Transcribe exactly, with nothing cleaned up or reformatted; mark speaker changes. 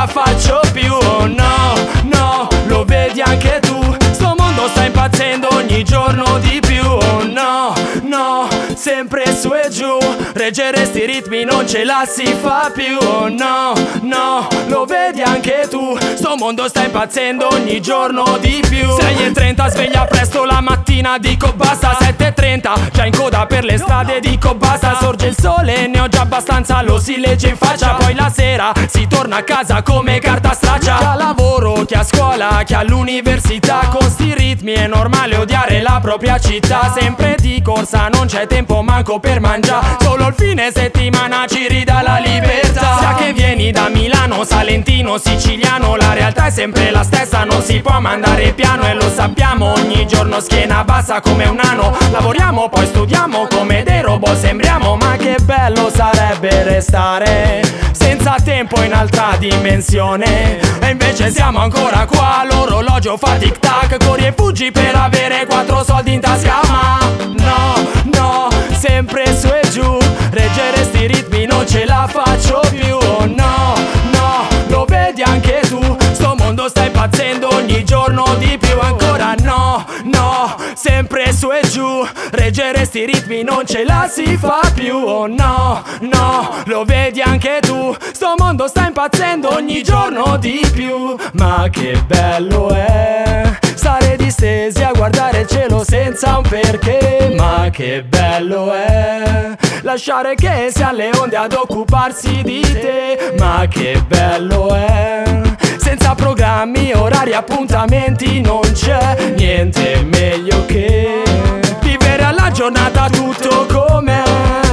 Speaker 1: la faccio più. Oh no, no, lo vedi anche tu, sto mondo sta impazzendo ogni giorno di più. Oh no, no, sempre su e giù, reggere sti ritmi non ce la si fa più. Oh no, no, lo vedi anche tu, sto mondo sta impazzendo ogni giorno di più. Sei e trenta, sveglia presto la mattina, dico basta. Sette e trenta, già in coda per le strade, dico basta. Sorge il sole, ne ho già abbastanza, lo si legge in faccia. Poi la sera si torna a casa come carta straccia. Chi a lavoro, chi a scuola, chi all'università, con sti ritmi è normale odiare la propria città. Sempre di corsa, non c'è tempo manco per mangiare, solo il fine settimana ci ridà la libertà. Sia che vieni da Milano, Salentino, Siciliano, la realtà è sempre la stessa, non si può mandare piano e lo sappiamo. Ogni giorno schiena bassa come un nano, lavoriamo poi studiamo come dei robot sembriamo. Ma che bello sarebbe restare senza tempo in altra dimensione, e invece siamo ancora qua, l'orologio fa tic tac, corri e fuggi per avere quattro soldi in tasca. Ma no, no, sempre su e giù, reggere sti ritmi non ce la faccio più. Oh no, no, lo vedi anche tu, sto mondo sta impazzendo ogni giorno di più. Ancora no, no, sempre su e giù, reggere sti ritmi non ce la si fa più. Oh no, no, lo vedi anche tu, sto mondo sta impazzendo ogni giorno di più. Ma che bello è stare distesi a guardare il cielo senza un perché. Ma che bello è lasciare che siano le onde ad occuparsi di te. Ma che bello è senza programmi, orari, appuntamenti, non c'è niente meglio che vivere alla giornata tutto com'è.